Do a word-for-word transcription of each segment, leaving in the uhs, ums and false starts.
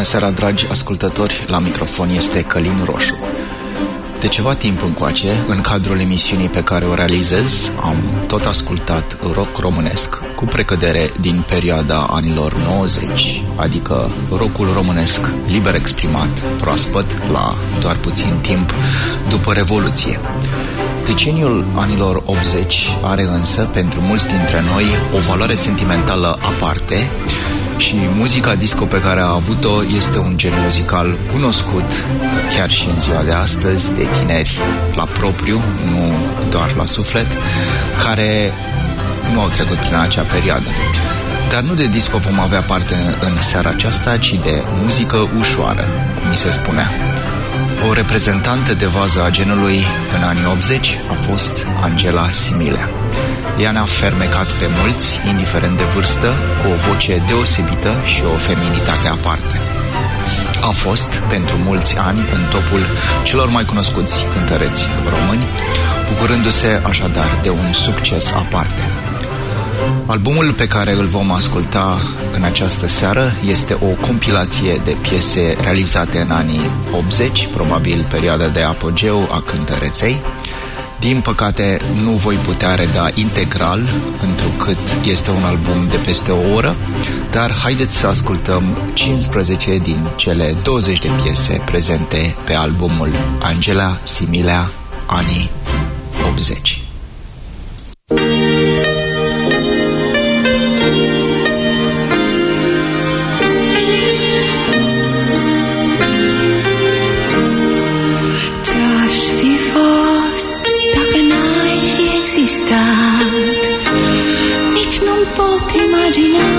seara, dragi ascultători, la microfon este Călin Roșu. De ceva timp încoace, în cadrul emisiunii pe care o realizez, am tot ascultat rock românesc, cu precădere din perioada anilor nouăzeci, adică rockul românesc liber exprimat, proaspăt, la doar puțin timp după Revoluție. Deceniul anilor optzeci are însă, pentru mulți dintre noi, o valoare sentimentală aparte și muzica disco pe care a avut-o este un gen muzical cunoscut chiar și în ziua de astăzi de tineri la propriu, nu doar la suflet, care nu au trecut prin acea perioadă. Dar nu de disco vom avea parte în seara aceasta, ci de muzică ușoară, cum mi se spunea. O reprezentantă de vază a genului în anii optzeci a fost Angela Similea. Ea ne-a fermecat pe mulți, indiferent de vârstă, cu o voce deosebită și o feminitate aparte. A fost, pentru mulți ani, în topul celor mai cunoscuți cântăreți români, bucurându-se așadar de un succes aparte. Albumul pe care îl vom asculta în această seară este o compilație de piese realizate în anii optzeci, probabil perioada de apogeu a cântăreței. Din păcate nu voi putea reda integral, întrucât este un album de peste o oră, dar haideți să ascultăm cincisprezece din cele douăzeci de piese prezente pe albumul Angela Similea, anii optzeci. Nici nu-mi pot imagina.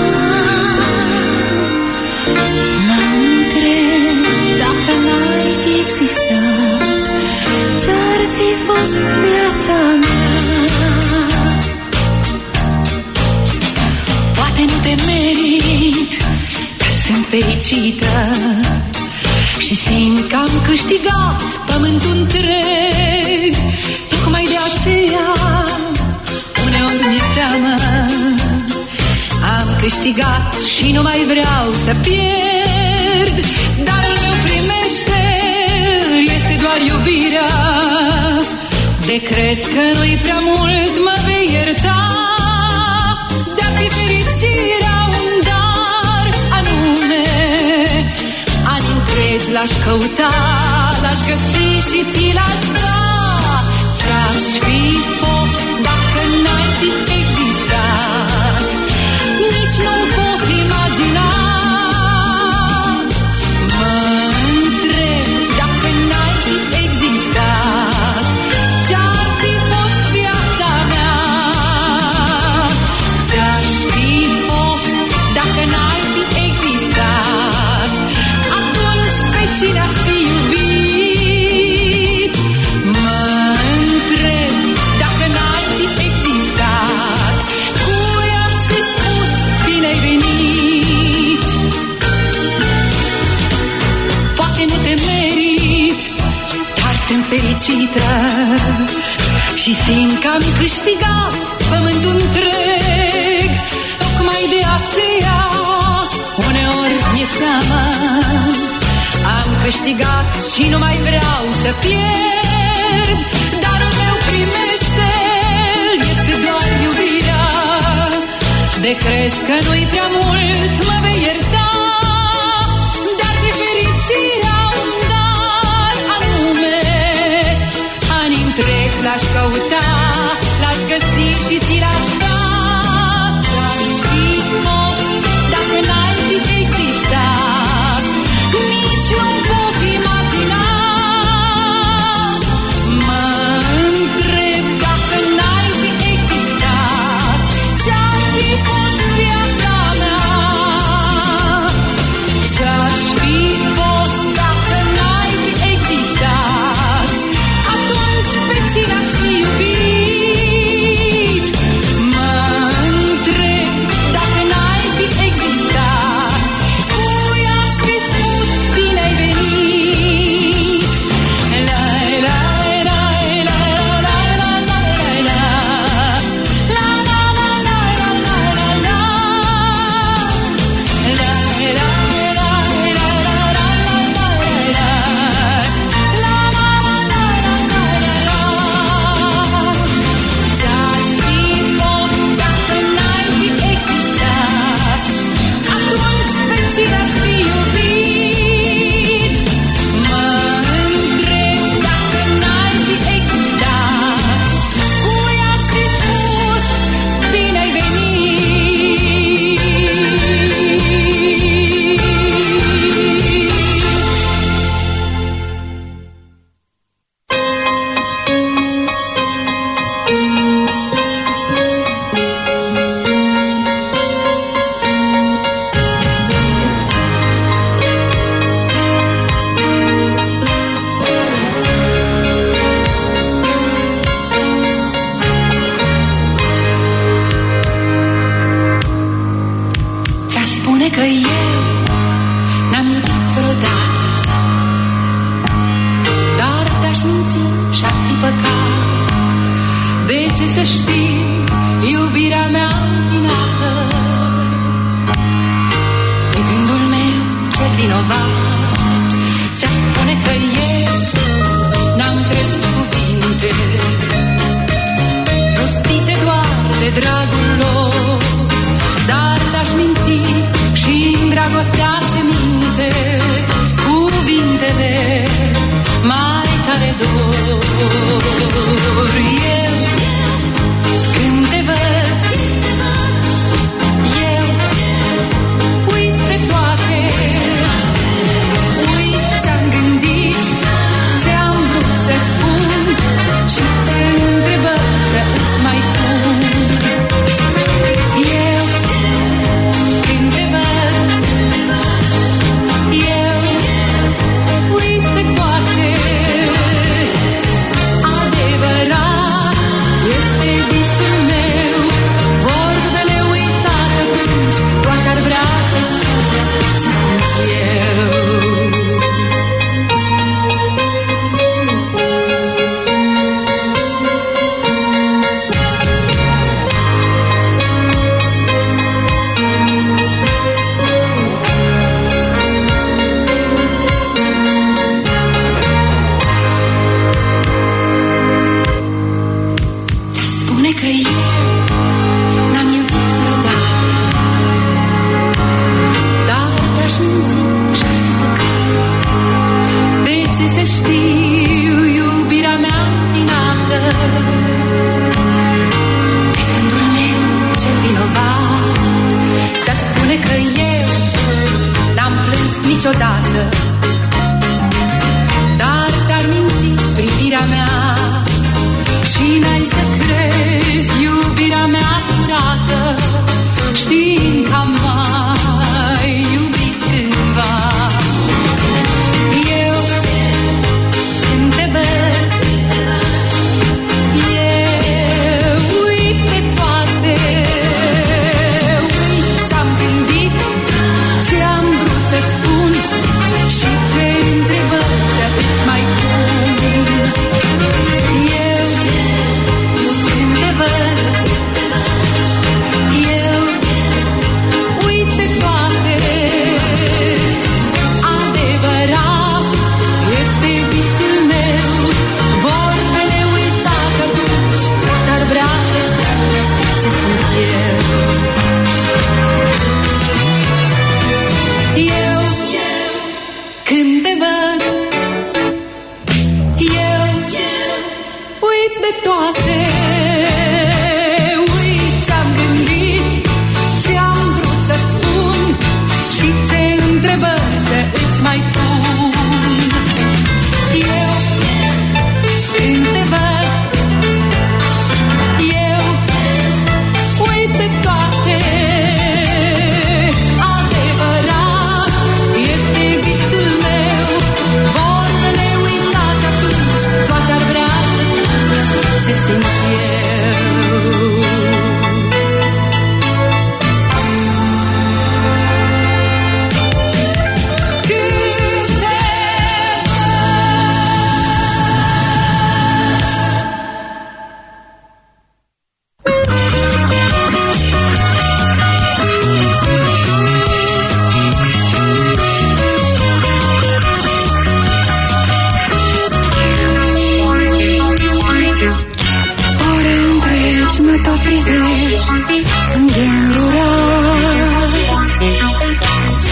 Mă întreb dacă n-ai fi existat, ce-ar fi fost viața mea. Poate nu te merit, dar sunt fericită și simt că am câștigat pământul întreg. Tocmai de aceea uneori mi-e teamă. Am câștigat și nu mai vreau să pierd, dar al meu primește este doar iubirea. De crezi că nu-i prea mult, mă vei ierta. De-a fi fericirea un dar anume, ani întregi l-aș căuta, l-aș găsi și ți l-aș da. Ce-aș fi fost dacă n-ai fi existat, nici nu-mi pot imagina. Mă întreb dacă n-ai fi existat, ce-ar fi fost viața mea. Ce-aș fi fost dacă n-ai fi existat, atunci pe cine aș fi iubit? Sunt fericită și simt că am câștigat pământul întreg. Tocmai de aceea uneori mi-e teamă. Am câștigat și nu mai vreau să pierd, dar al meu primește este doar iubirea. De crezi că nu-i prea mult, mă vei ierta, dar de fericirea un dar anume. Ani întregi l-aș căuta, l-aș găsi și ți l-aș da. Ce-aș fi fost dacă n-ai fi existat, nici nu-mi pot imagina. Mă întreb dacă n-ai fi existat, ce-ar fi fost viața mea. și n-aș fi iubit. Mă întreb dacă n-ai fi existat, cui aș fi spus bine ai venit. Ți-aș spune că eu n-am iubit vreodată, dar te-aș minți și-ar fi păcat. De ce să știi iubirea mea întinată? E gândul meu cel vinovat. Ți-aș spune că eu n-am crezut cuvinte rostite doar de dragul lor, dar te-aș minți și-n dragostea ce minte cuvintele mai tare dor. Eu, când te văd, eu uit pe toate, uit ce-am gândit, ce-am vrut să-ți spun și ce întrebări să îți mai pun. Eu, când te văd, eu uit pe toate. Adevărat este visul meu, vorbele uitate atunci, poate ar vrea să-ți spună ce sunt eu. Ți-aș spune că eu n-am iubit vreodată, dar te-aș minți și-ar fi păcat. De ce să știu iubirea mea întinată? E gândul meu cel vinovat. Ți-aș spune că eu n-am plâns niciodată, dar te-ar minți privirea mea și n-ai să crezi iubirea mea curată, știind că am mai iubit cândva. Eu, când te văd, eu uit pe toate, uit ce-am gândit, ce-am vrut să-ți spun și ce întrebări să îți mai pun. Eu, când te văd, eu uit pe toate. Adevărat este visul meu, vorbele uitate atunci, dar vrea să-ți spună ce sunt eu. Eu, când te văd, eu uit de toate, uit ce-am gândit, ce-am vrut să spun și ce întrebări să îți mai pun. Eu, când te văd, eu uit de toate. Adevărat este visul meu, vorbele uitate atunci, toate ar vrea să spună ce simt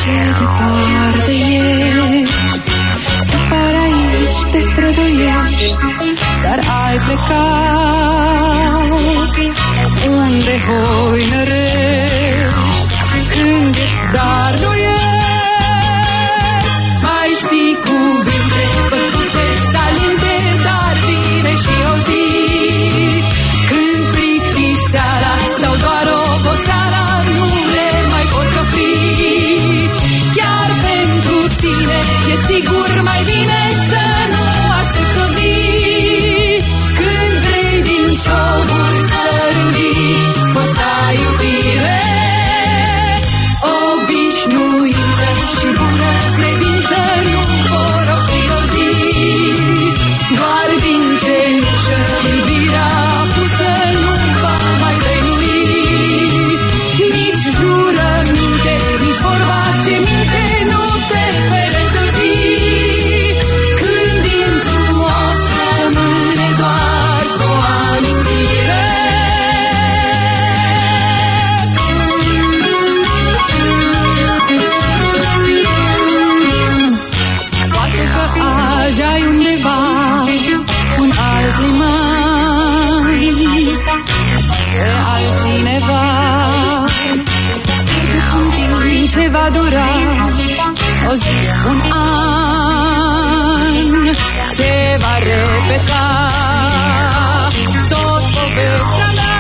ce departe ești, să par aici te străduiești, dar ai plecat unde hoinărești, când ești, dar nu ești. Mai știi cuvinte bătute, salinte, dar vine și o zi când plictiseala sau doar oboseala nu le mai poți opri. Chiar pentru tine e sigur mai bine să nu aștepți o zi când vrei din cioburi să râli fosta iubire. Obișnuință și bună credință nu vor opri o zi, doar din cenușă iubirea pusă nu va mai dăinui. Nici jurăminte, nici vorba ce minte nu te ferești de zi, când dintr-un os rămâne doar cu o amintire. Poate că azi ai undeva un alt liman de altcineva, în timp ce va dura o zi, un an, se va repeta tot povestea mea.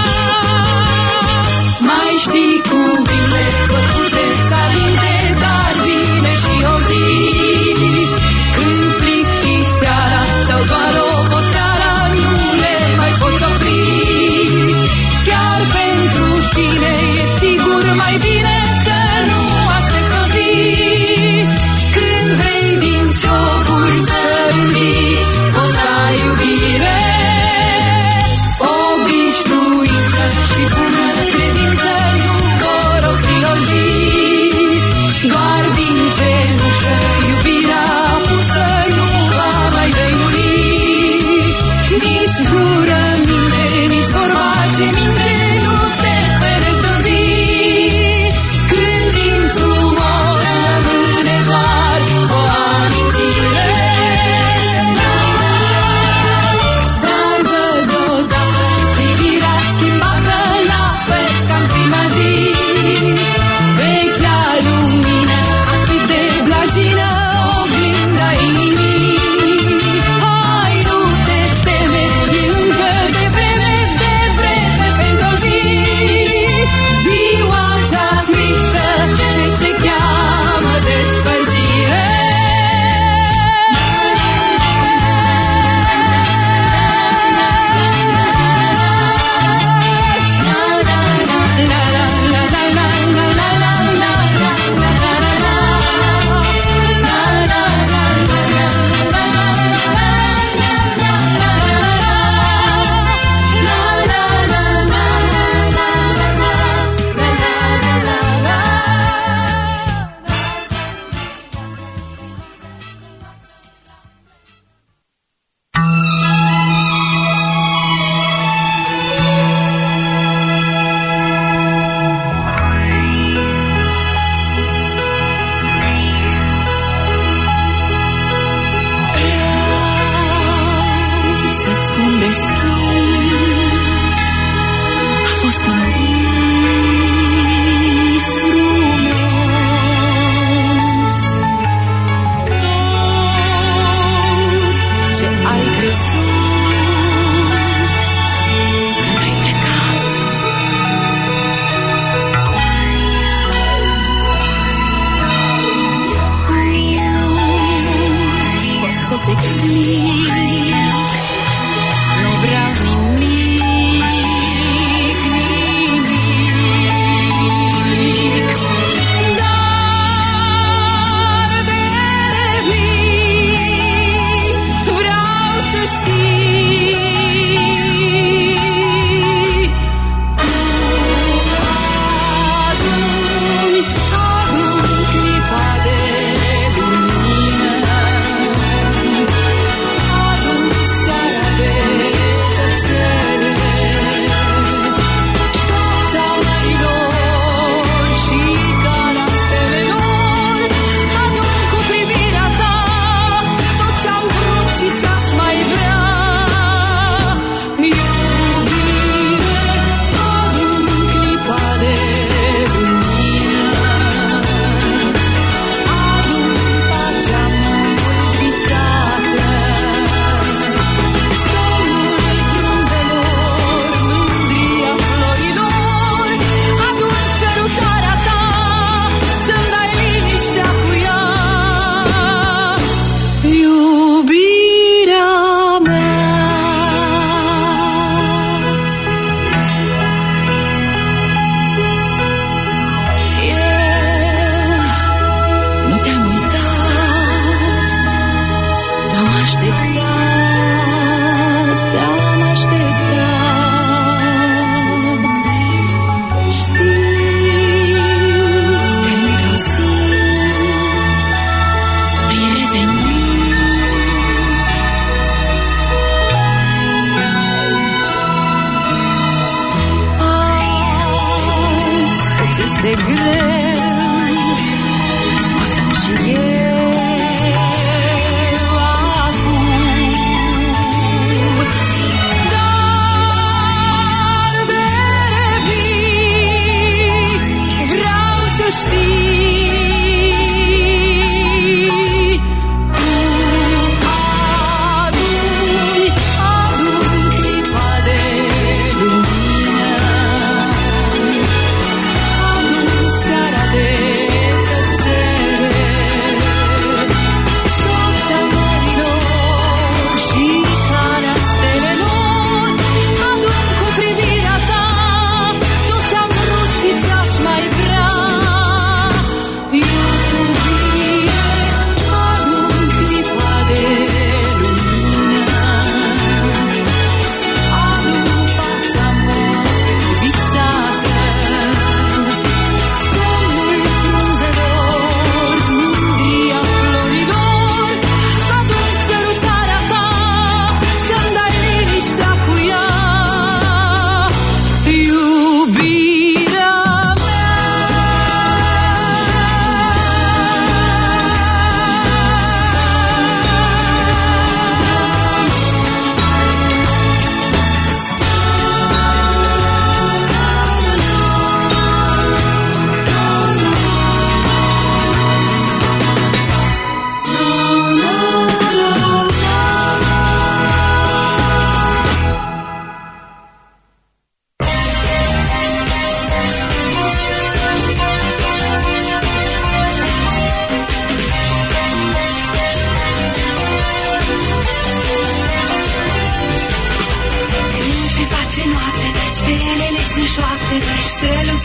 Mai știi cuvinte bătute, salinte, dar vine și o zi când plictiseala sau doar oboseala nu le mai poți opri. Chiar pentru tine e sigur mai bine să nu aștepți o zi când vrei din cioburi să râli fosta iubire.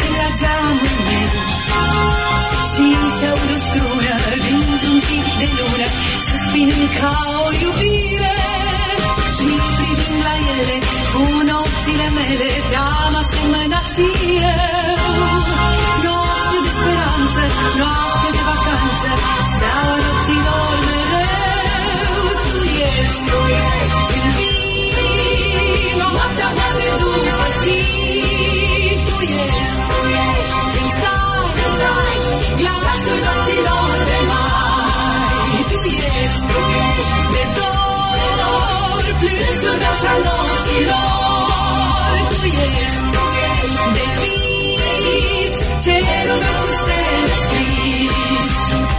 și la geamul meu și se aud o strună dintr-un chip de lună, suspinând ca o iubire. Și privind la ele cu nopțile mele, te-am asemănat și eu. Noapte de speranță, noapte de vacanță, steaua nopților mereu. Tu ești, tu ești, când vii noaptea mea de după zi. Tu ești, tu ești, când stai, când stai, glasul nopților de mai. Tu ești, tu ești, de dor, plânsul meu și-al nopților. Tu ești, tu ești, de vis, cerul meu cu stele scris.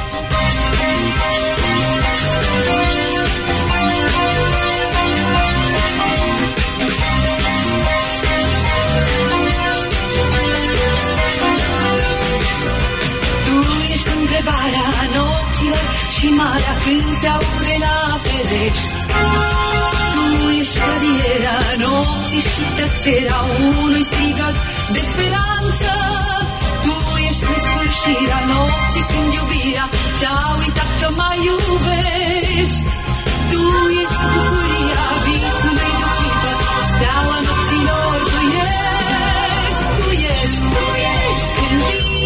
Întrebarea nopților și marea când se aude la ferești. Tu ești radierea nopții și tăcerea unui strigăt de speranță. Tu ești nesfârșirea nopții când iubirea te-a uitat că mai iubești. Tu ești bucuria visului de-o clipă, steaua nopților. Tu ești, tu ești, tu ești când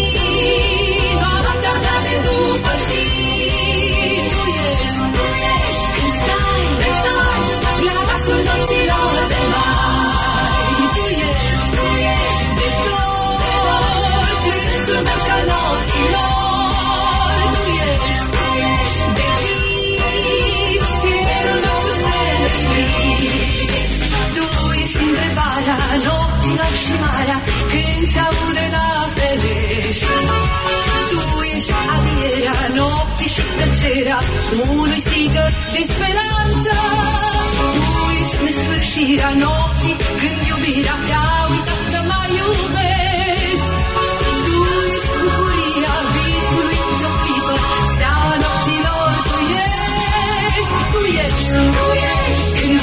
vii noaptea mea de după zi. Tu ești, tu ești când stai, când stai, glasul nopților de mai. Tu ești, tu ești de dor, plânsul meu și-al nopților. Tu ești, tu ești de vis, cerul meu cu stele scris. Tu ești întrebarea nopților și marea când se aude la ferești. Tu ești adierea nopții și tăcerea unui strigăt de speranță. Tu ești nesfârșirea nopții când iubirea te-a uitat că mai iubești. Tu ești bucuria visului de-o clipă, steaua nopților. Tu ești, tu ești, tu ești când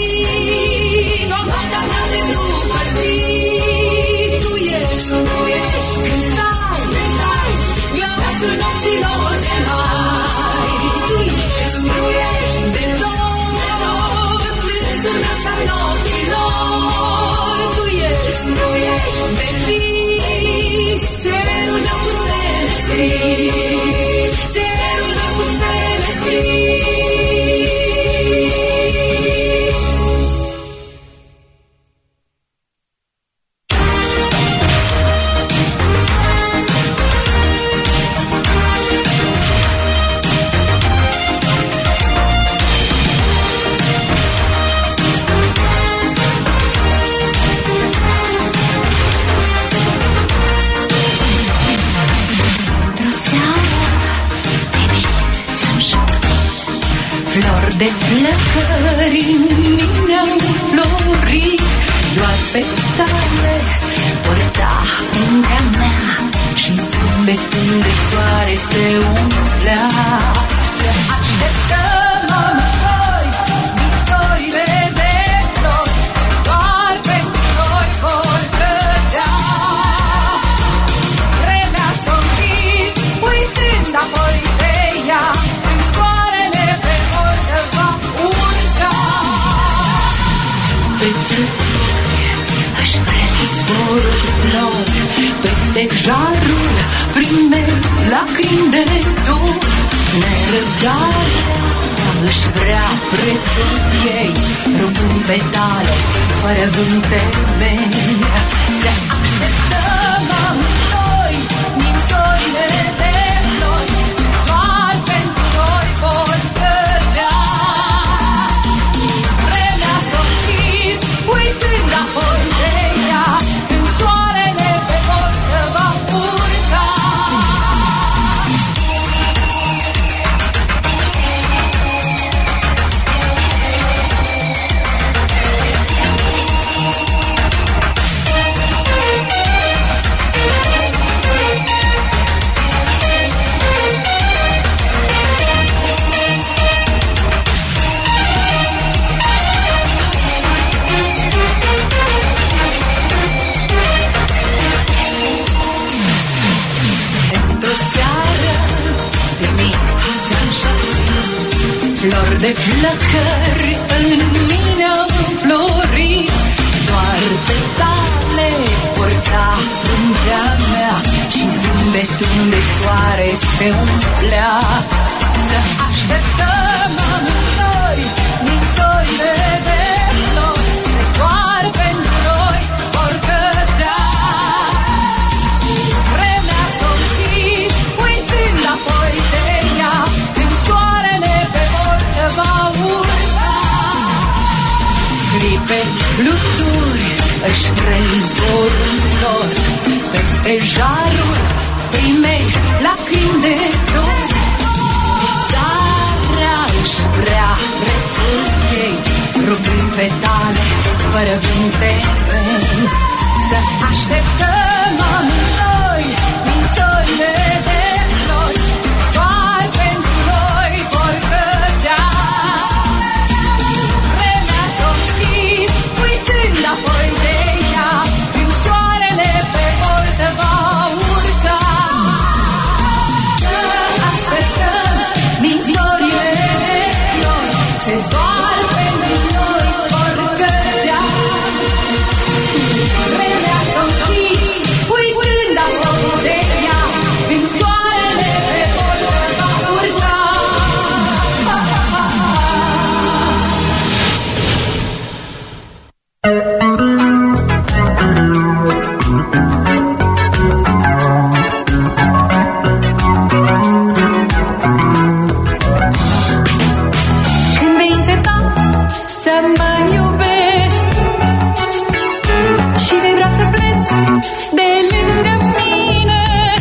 vii noaptea mea de după zi. Tu ești, tu ești când stai, când stai, glasul nopților de mai. Tu ești, tu ești de dor, plânsul meu și-al nopților. Tu ești, tu ești de vis, cerul meu cu stele scris, cerul meu cu stele scris. De flăcări în mine au florit, doar petale purta fruntea mea și zâmbetul de soare se umplea. Să așteptăm amândoi visorile de flori, doar pentru noi vor cădea. Vremea s-o închis, uitând apoi de ea, când soarele pe portă va urca. Pe țărturi aș vrea zborul lor, peste jarul prinde lacrimi de dor. Nerăbdarea își vrea prețul ei, rupând petale fără vreun temei. Să așteptăm amândoi din sorile de flori, ce doar pentru noi vor cădea. Vremea s-o închis, uitând apoi de ea, când soarele pe portă va urca. flori de flăcări în mine au înflorit. Doar petale purta fruntea mea și zâmbetul de soare se umplea. Să așteptăm amândoi din sorile de flori ce doar pentru noi vor cădea. Vremea s-o închid uitând apoi de ea, când soarele pe voltă va urca. Clipe fluturi își războrul lor peste jarul primei lacrimi de dor. Gitara își vrea prețul ei, rupând petale fără vântemeni. Să așteptăm amândoi din sorile de flori doar pentru noi vor cădea. Vremea s-o închid uitând apoi de ea, când soarele pe voltă va urca. Să așteptăm din sorile de flori ce doar pentru noi vor cădea. Vremea s-o închid uitând apoi de ea, când soarele pe voltă va urca. Când vei înceta să mă iubești și vei vrea să pleci de lângă mine,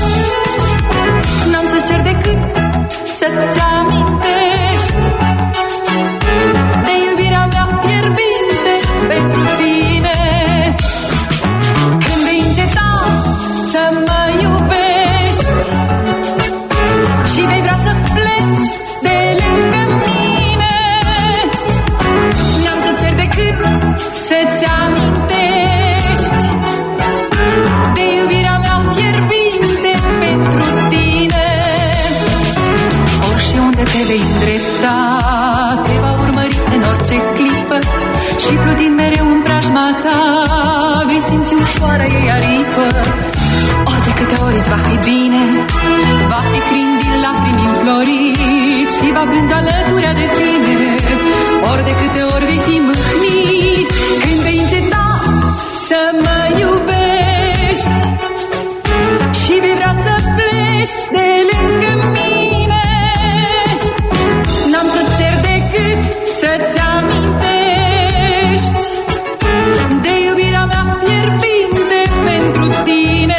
n-am să-ți cer decât să-ți amintești de iubirea mea fierbinte pentru tine. Când vei înceta să mă iubești și vei vrea să pleci de lângă mine, n-am să cer decât să-ți amintești de iubirea mea fierbinte pentru tine. Ori și unde te vei îndrepta, te va urmări în orice clipă și plutind mereu în preajma ta vei simți ușoară ei aripă. Ori de câte ori îți va fi bine, va fi crin din lacrimi înflorit și va plânge alăturea de tine. Ori de câte ori vei fi mâhnit, când vei înceta să mă iubești și vei vrea să pleci de lângă mine, n-am să cer decât să-ți amintești de iubirea mea fierbinte pentru tine.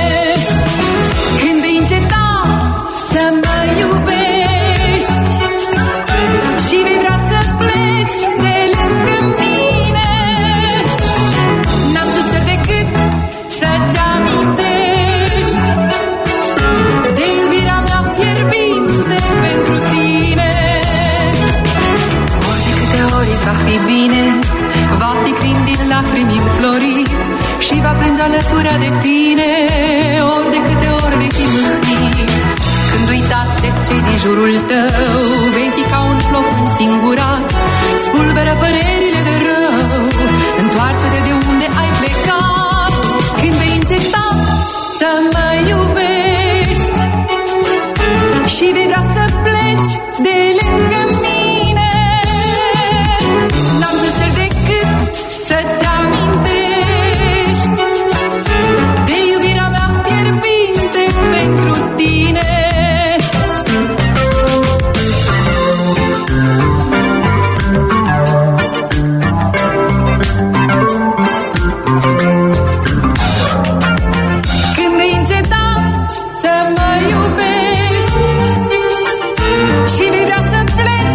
Când vei înceta să mă iubești și vei vrea să pleci de lângă mine, n-am să cer decât să-ți amintești de iubirea mea fierbinte pentru tine. Ori de câte ori îți va fi bine, va fi crin din lacrimi înflorit și va plânge alăturea de tine. Ori de câte ori vei fi mâhnit, când uitat de cei din jurul tău, vei fi ca un floc însingurat, spulberă părerile de rău, întoarce-te de unde ai plecat. Când vei înceta să mă iubești și vei vrea să pleci de lângă mine, n-am să cer decât să-ți amintești de iubirea mea fierbinte pentru tine. Când vei înceta să mă iubești și vei vrea să pleci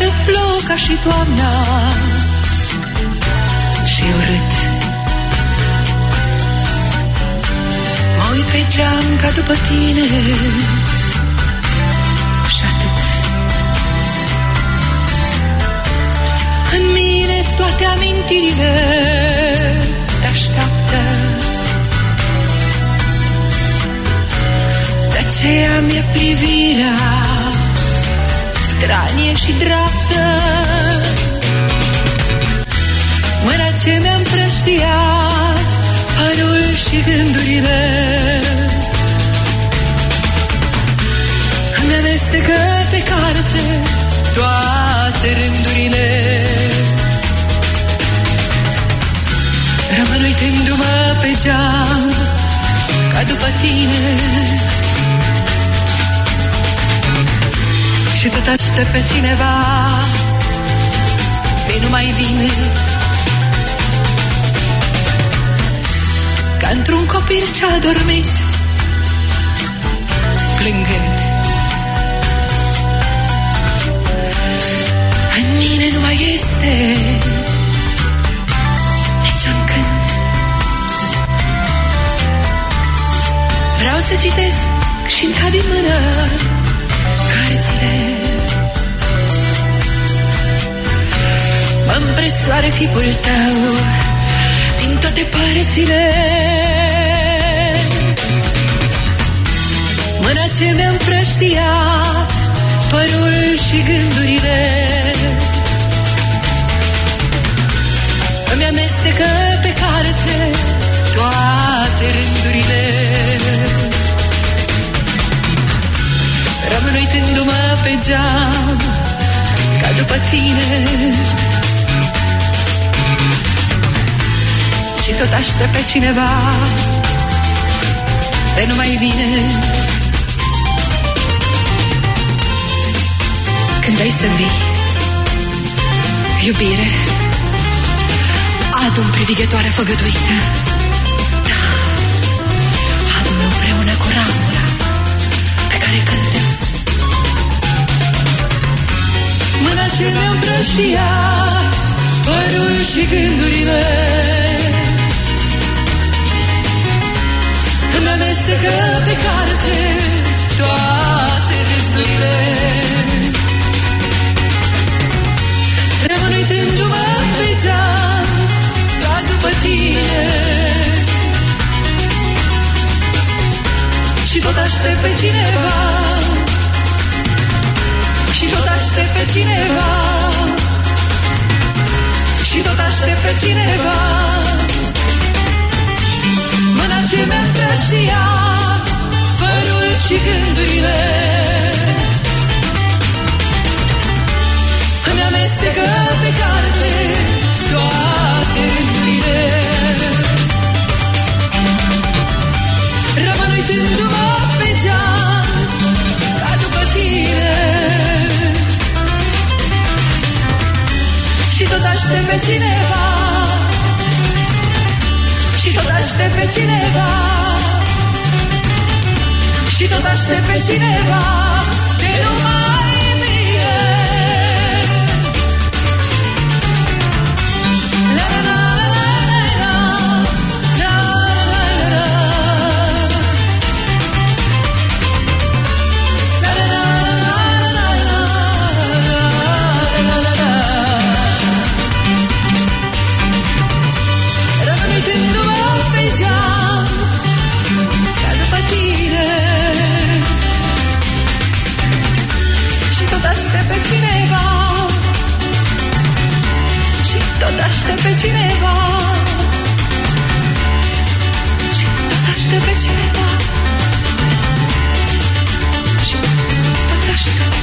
Vară plouă ca și toamna și urât. Mă uit pe geam ca după tine și atât. În mine toate amintirile te așteaptă. De aceea mi-e privirea stranie și dreaptă. Mâna ce mi-a împrăștiat părul și gândurile îmi amestecă pe carte toate rândurile. Rămân uitându-mă pe geam ca după tine și tot aștept pe cineva de nu mai vine. Ca într-un copil ce-a dormit plângând. În mine nu mai este niciun cânt. Vreau să citesc și-mi cad din mână cărțile. Mă împresoară chipul tău din toate părțile. Mâna ce mi-a împrăștiat părul și gândurile îmi amestecă pe carte toate rândurile. Rămân uitându-mă pe geam ca după tine și tot aștept pe cineva de nu mai vine. Când ai să vii, iubire, adu-mi privighetoarea făgăduită. Da, adu-mi împreună cu ramura pe care cântă. Mâna ce mi-a împrăștiat părul și gândurile îmi amestecă pe carte toate rândurile. Rămân uitându-mă pe geam ca după tine și tot aștept pe cineva, și tot aștept pe cineva, și tot aștept pe cineva. Mâna ce mi-a împrăștiat părul și gândurile îmi amestecă pe carte toate rândurile. Rămân uitându-mă pe geam ca după tine și tot aștept pe cineva, și tot aștept pe cineva, și tot aștept pe cineva de nu mai vine. La la la la la la la la. Rămân uitându-mă pe geam ca după tine și tot aștept pe cineva, și tot aștept pe cineva, și tot aștept pe cineva, și tot aștept.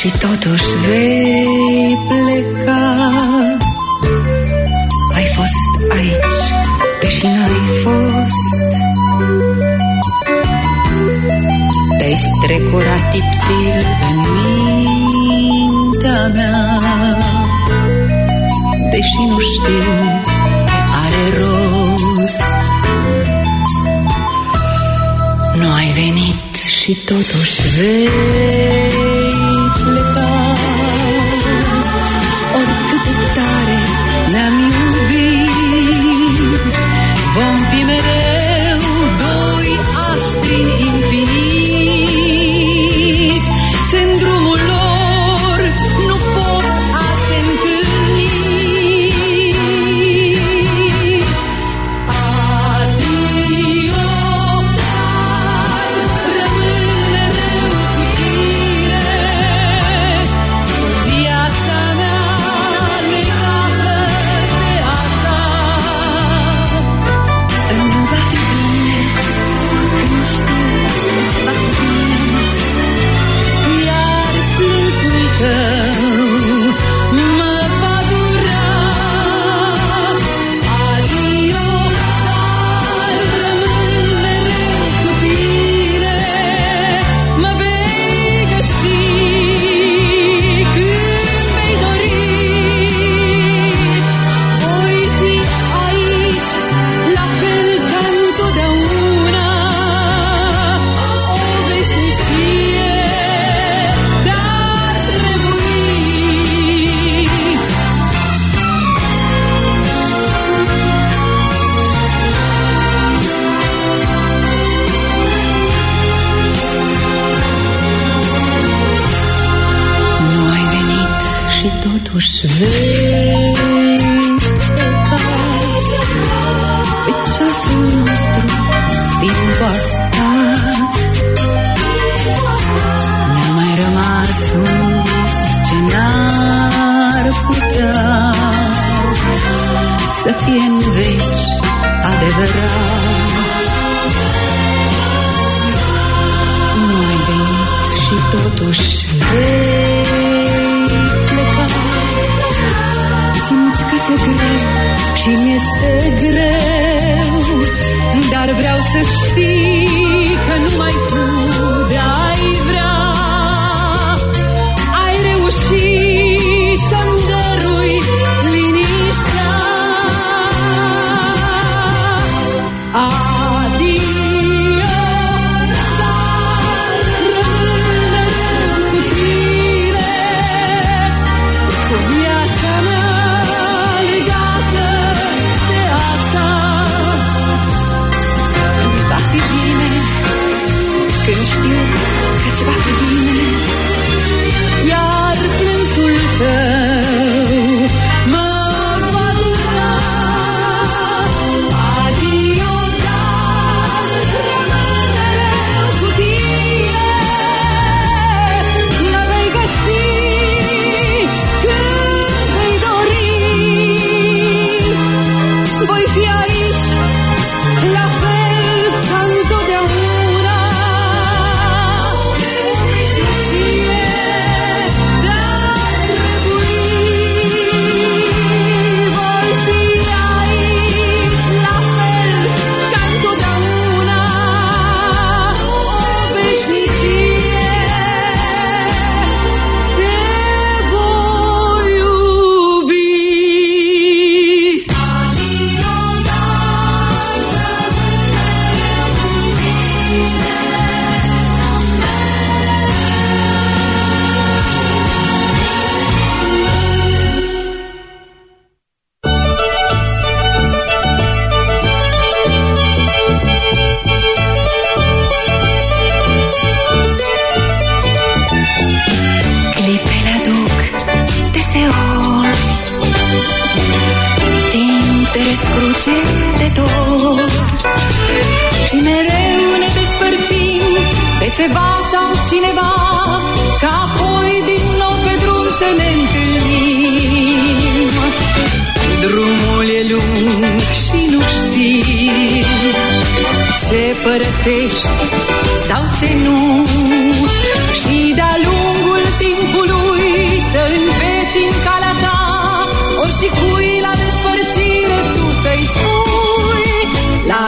și totuși vei pleca. Ai fost aici, deși n-ai fost. Te-ai strecurat tiptil în mintea mea, deși nu știu că are rost. Nu ai venit și totuși vei pleca. Oricât de tare ne-am iubit, vom fi mereu doi astri în infinit, ce-n drumul lor nu pot a se întâlni. Adio, dar rămân mereu cu tine, viața mea legată de a ta. Nu va fi bine când știu că-ți va fi bine, iar plânsul tău mă va dura. Adio, dar rămân mereu cu tine, mă vei găsi când vei dori. Voi fi aici, la fel ca întotdeauna, o veșnicie dar trebui. Nu ai venit și totuși vei pleca. Pe ceasul nostru timpul a stat, ne-a mai rămas un vis ce n-ar putea să fie în veci adevărat. Nu ai venit și totuși vei pleca. Simt că ți-e greu și mi-este greu, dar vreau să știi că numai tu de-ai vrea. Ai reușit să-mi dărui liniștea. Adio, dar rămân mereu cu tine, cu viața mea legată de a ta. Va fi bine când știu că-ți va fi bine, iar plânsul tău mă va dura. Adio, dar rămân mereu cu tine, mă vei găsi când vei dori. Voi fi aici, la fel ca întotdeauna, o veșnicie dar trebui. Voi fi aici, la fel ca întotdeauna, o veșnicie te voi iubi. Adio, dar rămân mereu cu tine. Clipele aduc deseori timp de răscruce de dor, și mereu ne despărțim de ceva sau cineva, ca apoi din nou pe drum să ne întâlnim. Drumul e lung și nu știi ce părăsești sau ce nu, și de-a lungul timpului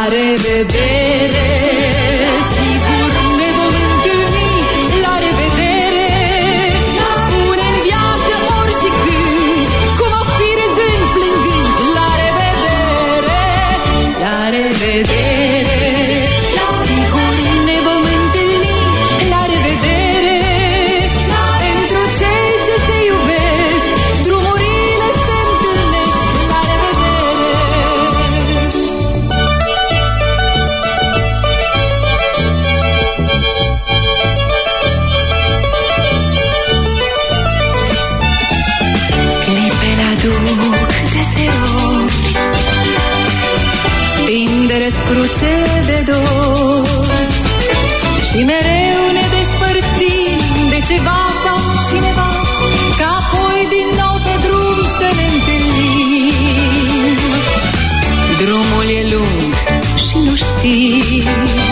La revedere, sigur ne vom întâlni. La revedere, spune-n viață ori și când, cum o fi râzând, plângând. La revedere, la revedere, sigur ne vom întâlni. La revedere, pentru cei ce se iubesc, drumurile se întâlnesc. La revedere. Clipele aduc deseori timp de răscruce de dor și mereu ne despărțim de ceva sau cineva, ca apoi din nou pe drum să ne întâlnim. Drumul e lung și nu știi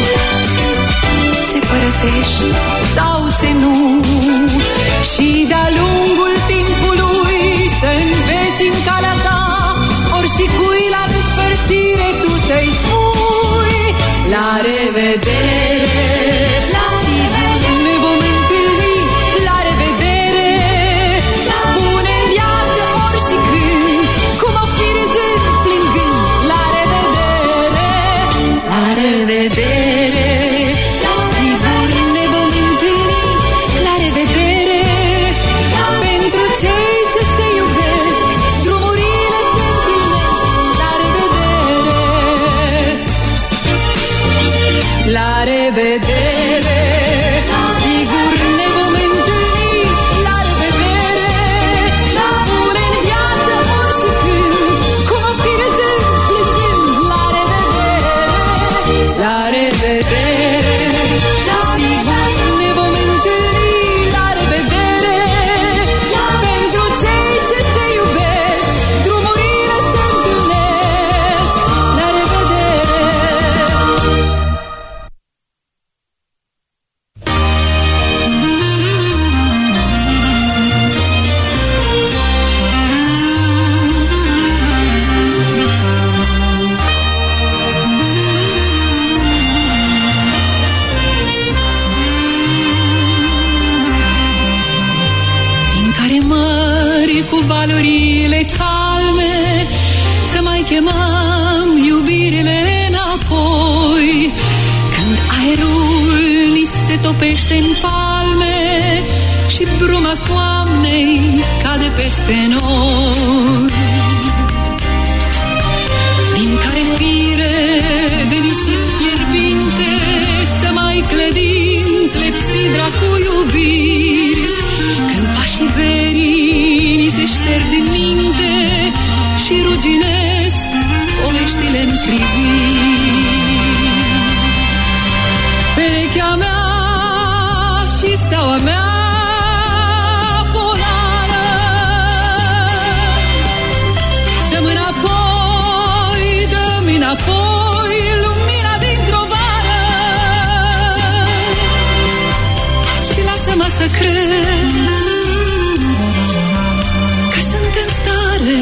ce părăsești sau ce nu, și de-a lungul timpului să înveți în calea ta, ori și cui la despărțire tu să-i spui la revedere. La sigur ne vom întâlni. La revedere, spune-n viață ori și când, cum o fi râzând, plângând. La revedere, la revedere, sigur ne vom întâlni. La revedere, pentru cei ce se iubesc, drumurile se întâlnesc. La revedere, la revedere, sigur ne vom întâlni. La revedere, spune-n viață ori și când, cum o fi râzând, plângând. La revedere, la revedere, sigur ne vom întâlni. La revedere, pentru cei ce se iubesc, drumurile se întâlnesc. La revedere. Din care mări cu valorile calme să mai chemăm iubirile înapoi, când aerul ni se topește în palme și bruma toamnei cade peste noi. Din care fire de nisip fierbinte să mai clădim clepsidra cu iubiri, când pașii verii ni se șterg din minte și ruginesc poveștile-n priviri. Perechea mea și steaua mea polară, dă-mi înapoi, dă-mi înapoi lumina dintr-o vară și lasă-mă să cred că sunt în stare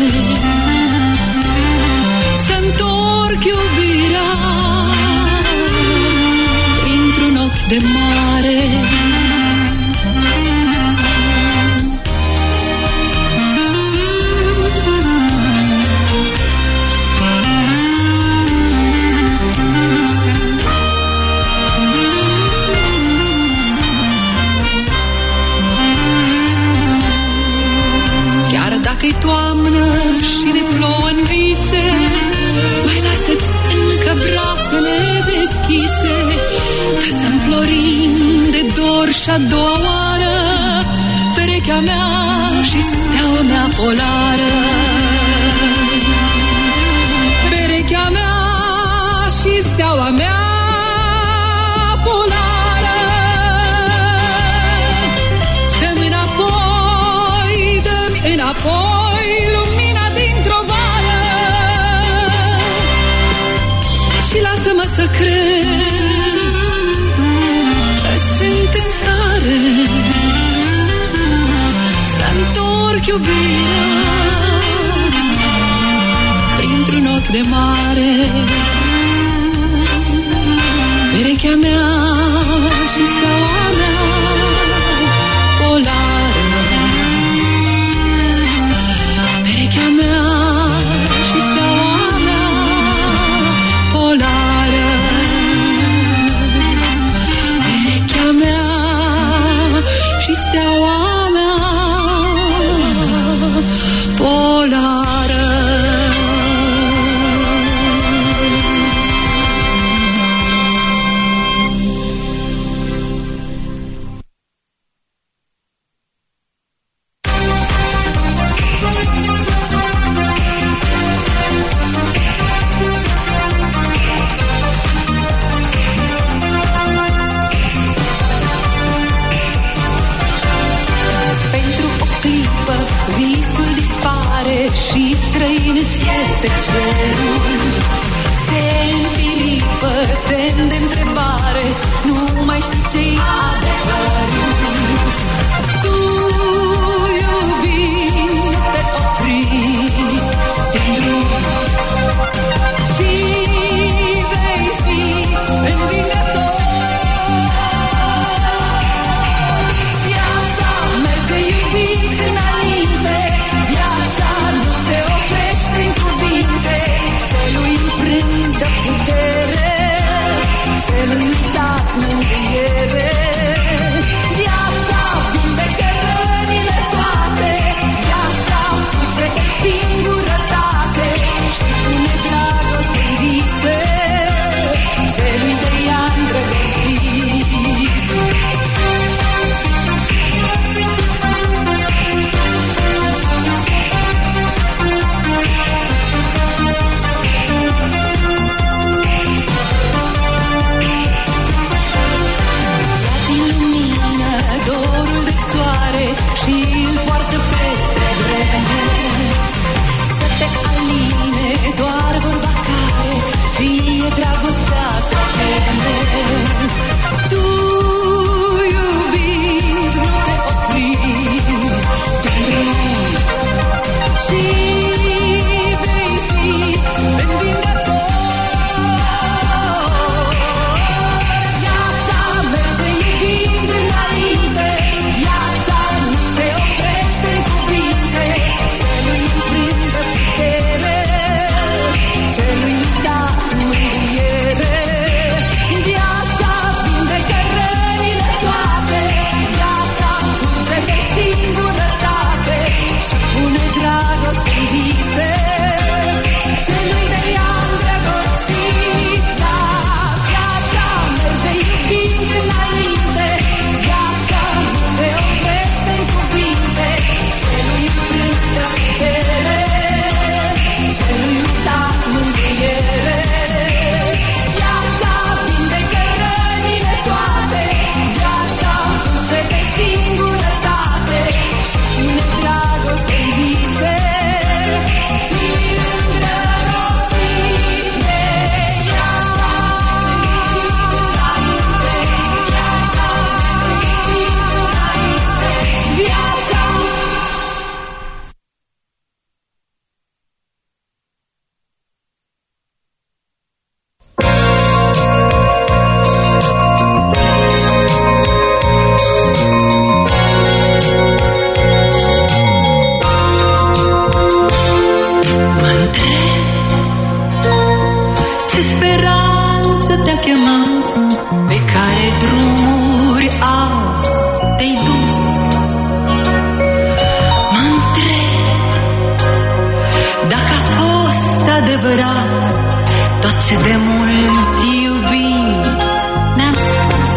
să întorc iubirea printr-un ochi de mare. Chiar dacă-i toamnă și ne plouă în vise, mai lasă-ți încă brațele deschise, ca să înflorim de dor și-a doua oară perechea mea și steaua mea polară. Perechea mea și steaua mea polară, dă-mi înapoi, dă-mi înapoi lumina dintr-o vară și lasă-mă să cred că sunt în stare să întorc iubirea printr-un ochi de mare. peste ceruri. Se înfiripă semn de întrebare, nu mai știi ce-i adevărul. Tu, iubind, te opri din drum și vei fi învingător. Viața merge iubit înainte, viața nu se oprește în cuvinte. Celui înfrânt dă putere, celui uitat mângâiere. Viața vindecă rănile toate, viața fuge în singurătate și pune dragoste în vise celui de ea îndrăgostit. Dorul de soare și îl poartă peste vreme. Să te aline doar vorba care fie dragostea să teme. Tu, iubind, nu te opri din drum și vei fi învingător. Viața merge iubind înainte, viața nu se oprește în cuvinte. Celui înfrânt dă putere, celui uitat mângâiere. Viața vindecă rănile toate, viața fuge de singurătate și pune dragoste în vise celui de ea îndrăgostit. Da, viața merge iubind înainte, viața nu se oprește în cuvinte. Celui înfrânt dă putere, celui uitat mângâiere. Viața vindecă rănile toate, viața fuge de singurătate și pune dragoste în vise. Îndrăgostit de ea. Viața. Mă întreb ce speranță te-a chemat, pe care drumuri azi te-ai dus. Mă întreb dacă a fost adevărat tot ce de mult iubit ne-am spus.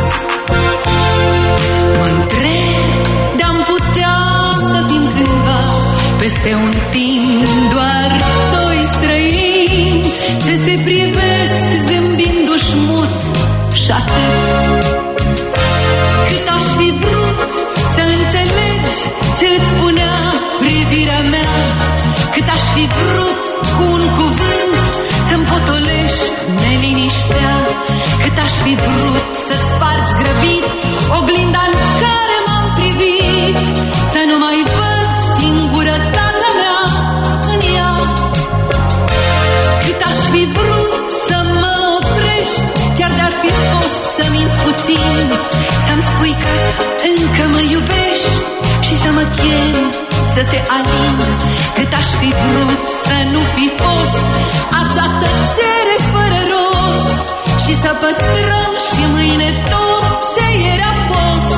Mă întreb de-am putea să fim cândva peste un timp doar doi străini ce se privesc zâmbindu-și mut și atât. Cât aș fi vrut să înțelegi ce-ți spunea privirea mea, cât aș fi vrut cu un cuvânt să-mi potolești neliniștea, cât aș fi vrut să spargi grăbit oglinda în care m-am privit, să nu mai văd singurătatea mea în ea. Cât aș fi vrut să mă oprești, chiar de-ar fi fost să minți puțin, să-mi spui că încă mă iubești și să mă chem să te alin. Cât aș fi vrut să nu fi fost acea tăcere fără rost și să păstrăm și mâine tot ce ieri a fost.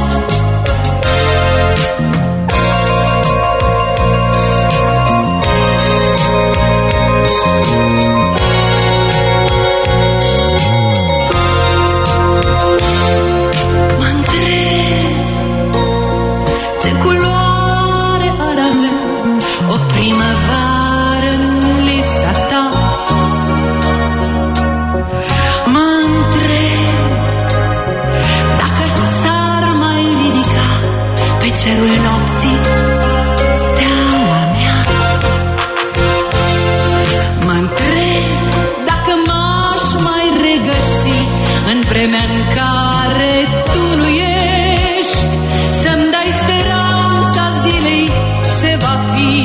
Mă întreb ce culoare ar avea o primăvară în lipsa ta. Mă întreb dacă s-ar mai fi.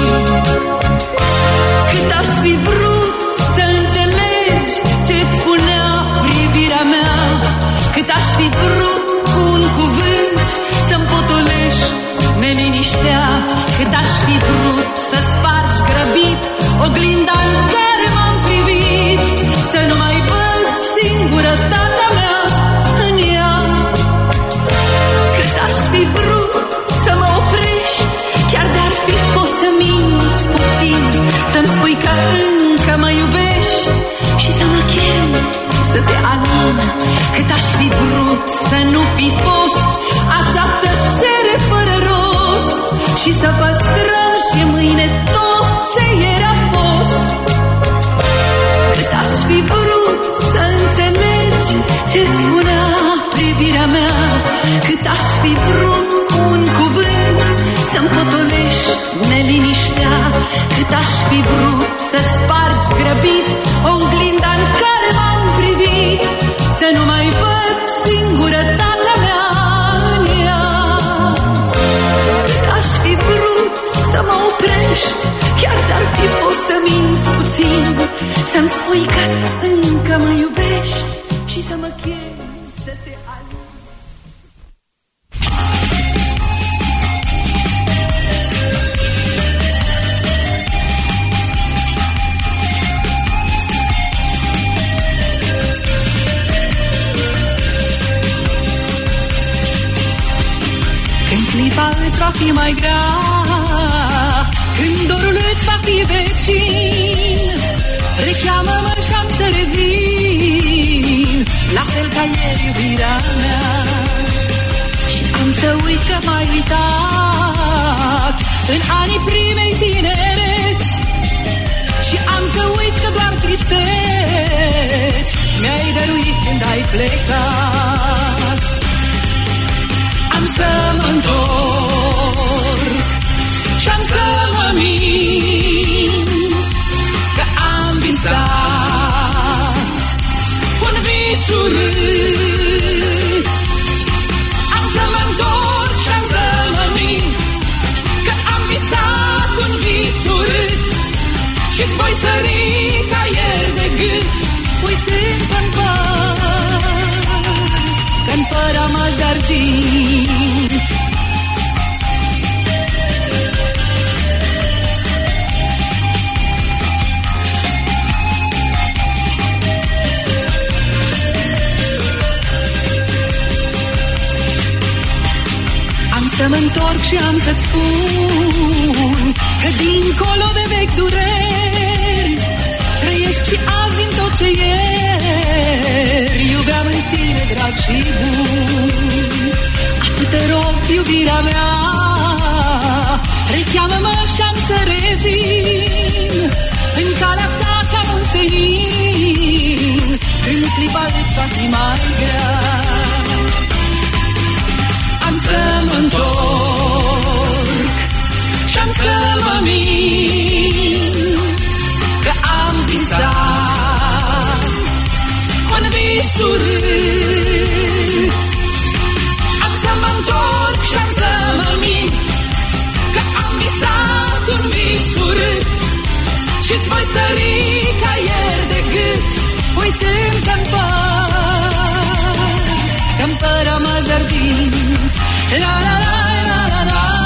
Cât aș fi vrut să înțelegi ce-ți spunea privirea mea, cât aș fi vrut cu un cuvânt să-mi potolești neliniștea, cât aș fi vrut să spargi grăbit oglinda în care m-am privit, să nu mai văd singurătatea mea în ea. Cât aș fi vrut să mă oprești, chiar de-ar fi fost să minți puțin, să-mi spui că încă mă iubești și să mă chem să te alin. Cât aș fi vrut să nu fi fost acea tăcere fără rost și să păstrăm și mâine tot ce ieri a fost. Cât aș fi vrut să înțelegi ce-ți spunea privirea mea, cât aș fi vrut cu un cuvânt să-mi potolești neliniștea, cât aș fi vrut să spargi grăbit oglinda în care m-am privit, să nu mai văd singurătatea mea în ea. Cât aș fi vrut să mă oprești, chiar de-ar fi fost să minți puțin, să-mi spui că încă mă iubești și să mă chemi să te alin. Când clipa îți va fi mai grea, când dorul îți va fi vecin, recheamă-mă și-am să revin, la fel ca ieri iubirea mea. Și am să uit că m-ai uitat în anii primei tinereți, și am să uit că doar tristeți mi-ai dăruit când ai plecat. Am să mă întorc și-am să mă mint că am visat un vis urât. Am să mă întorc și-am să mă mint că am visat un vis urât și-ți voi sări ca ieri de gât, uitând-mă-n păr, că-n păr am azi de argint. Să mă întorc și am să-ți spun că dincolo de vechi dureri trăiesc și azi din tot ce ieri iubeam în tine drag și bun. Atât te rog, iubirea mea, recheamă-mă și-am să revin în calea ta ca un senin, când clipa îți va fi mai grea. Am să mă întorc și-am să mă mint că am visat un vis urât. Am să mă întorc și-am să mă mint că am visat un vis urât și-ți voi sări ca ieri de gât, uitând-te-n păr, că-n păr am azi de argint. La la la la la la.